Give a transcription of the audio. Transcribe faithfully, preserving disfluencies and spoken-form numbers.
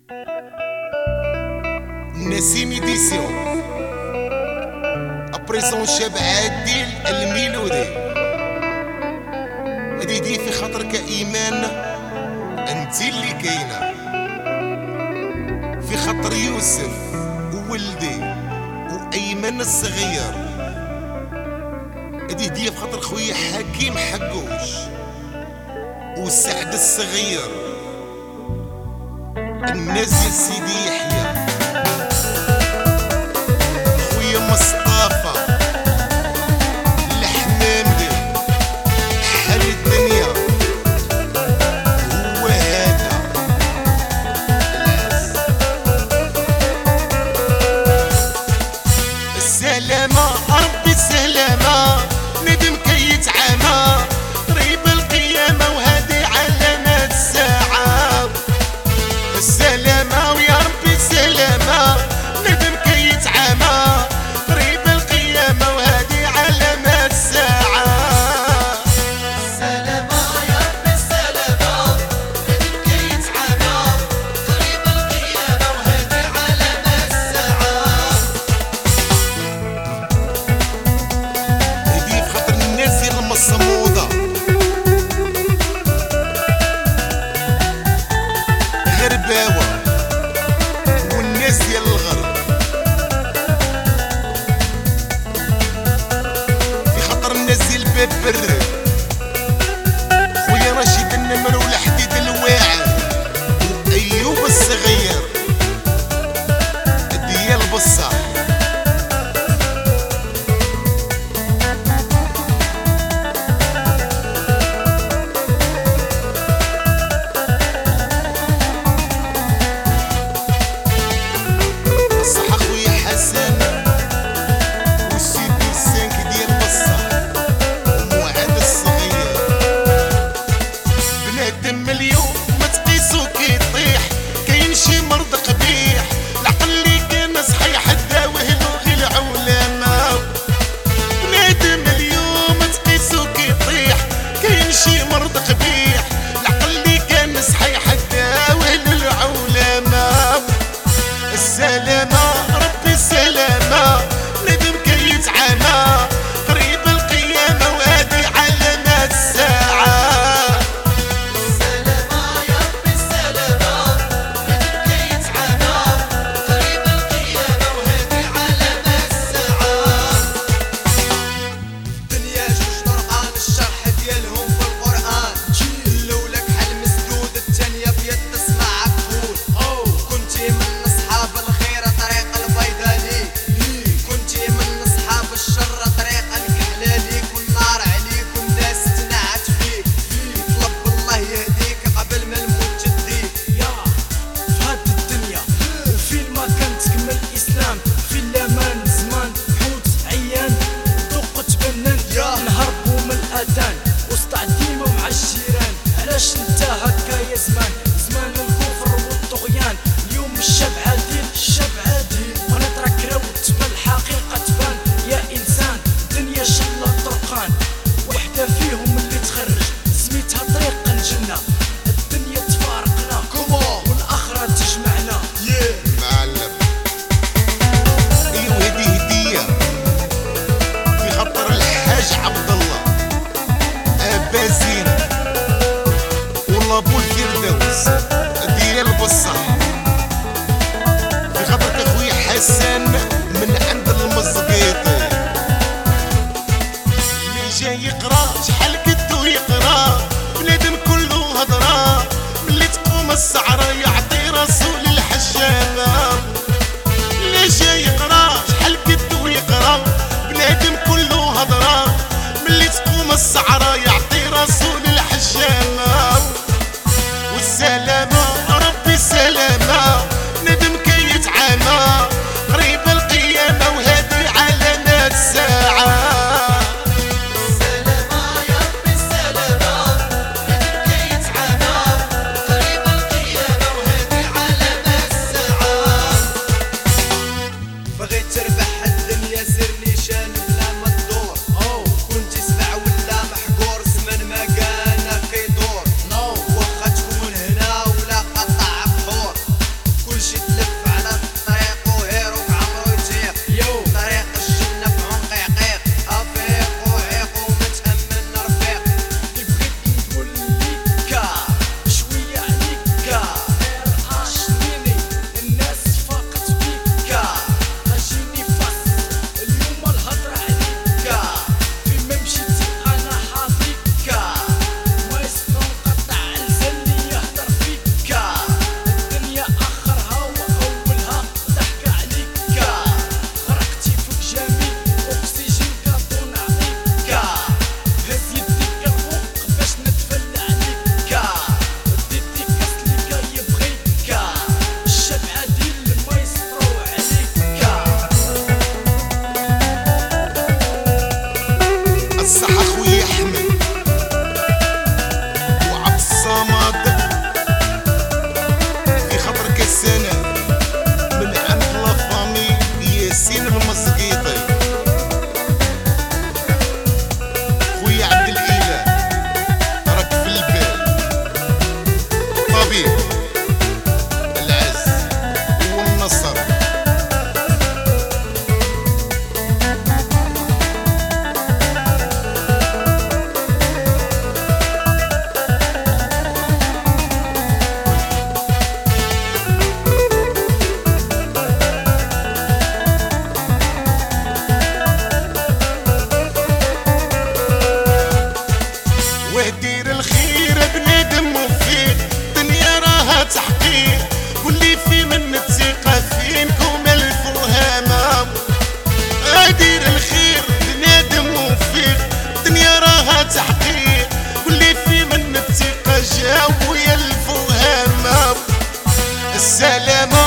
نسيم إديسيون أبريزون شاب عادل الميلودي هادي دي في خاطرك إيمان أنت اللي كاينة في خاطر يوسف وولدي وأيمن الصغير هادي دي في خاطر خويا حكيم حقوش وسعد الصغير الناس يا سيدي يحيى خويا مصطفى الحمامدي حال الدنيا هو هذا السلامة ربي السلامة ندم كي يتعامى قريب القيامة وهذه علامات الساعة السلامة ويا ربي السلامة ندم كي يتعامى قريب القيامة وهذه علامات الساعة السلامة يا ربي السلامة ندم كي يتعامى قريب القيامة وهذه علامات الساعة هذه بخاطر الناس اللي مصمودة غرباوة والناس ديال الغرب في خاطر الناس ديال باب برد خويا رشيد النمر والحديد الواعر وايوب الصغير ديال بصح السلامة ربي السلامة ندم كي يتعامى قريب القيامة وهذه علامات الساعة السلامة يا ربي السلامة ندم كي يتعامى قريب القيامة وهذه علامات الساعة الدنيا جوج طرقان الشرح ديالهم في القرآن الأولى كحل مسدود الثانية في يد تسمع كفول كنتي من أصحاب الخير طريق البيضاء ليك كنتي من أصحاب الشر طريق الكحلة ليك والنار عليكم داس تنعت فيك طلب الله يهديك قبل ما الموت تديك يا في هاد الدنيا وفين ما كان تكمل الإسلام في الأمان زمان حوت عيان طق تبنن نهربو من الأذان وسطع ديما مع الجيران علاش انت هكا يا زمان زمان الكفر والطغيان اليوم الشاب عادل الشاب عادل ونترك روت بالحقيقة تبان يا إنسان الدنيا شلة طرقان وحدة فيهم اللي تخرج سميتها طريق الجنة الدنيا تفارقنا والآخرة تجمعنا معلم ايوا هدي هدية في خاطر الحاج عبد الله ابازين ولابو الفردوس ديال بصح في خاطرك اخويا حسن من عند المزقيطي اللي جاي يقرا شحال قدو يقرا بنادم كله هضره ملي تقوم السعره يعطي راسو للحجابه اللي جاي يقرا شحال قدو يقرا بنادم كله هضره ملي تقوم السعره يعطي راسو للحجابه والسلامه ربي السلامه ندم كي يتعامى قريب القيامه وهذه علامات الساعه السلامه يا ربي السلامه ندم كي يتعامى قريب القيامه وهذه السلام